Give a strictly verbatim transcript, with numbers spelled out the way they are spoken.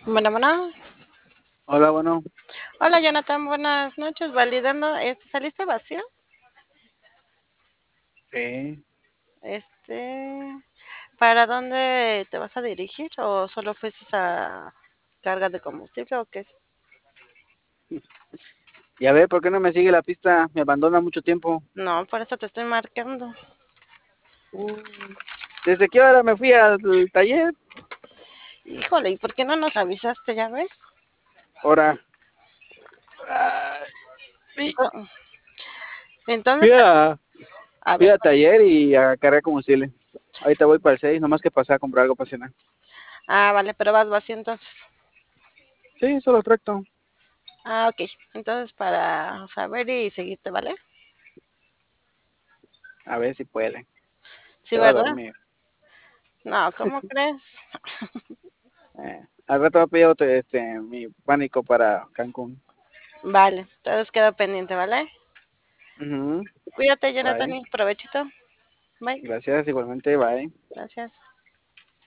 Bueno, bueno. Hola, bueno, Hola, Jonathan. Buenas noches. Validando, este, ¿saliste vacío? sí. Este, ¿para dónde te vas a dirigir? ¿O solo fuiste a carga de combustible o qué? Y a ver, ¿por qué no me sigue la pista? Me abandona mucho tiempo. No, por eso te estoy marcando. Uh, ¿Desde qué hora me fui al taller? Híjole, ¿y por qué no nos avisaste, ya ves? Ahora. Ah, sí. Co- Fui Entonces, a, a fui ver. a taller y a cargar combustible. Ahorita voy para el seis, nomás que pasé a comprar algo para cenar. Ah, vale, pero vas vacío entonces. Sí, solo tracto. Ah, ok. Entonces, para saber y seguirte, ¿vale? A ver si puede. Sí, Se va a ¿verdad? dormir. No, ¿cómo crees? Eh, al rato va a pedir otro, este, mi pánico para Cancún. Vale, entonces quedo pendiente, ¿vale? Ujú. Cuídate, Jonathan, Bye. y provechito. Bye. Gracias, igualmente, bye. Gracias.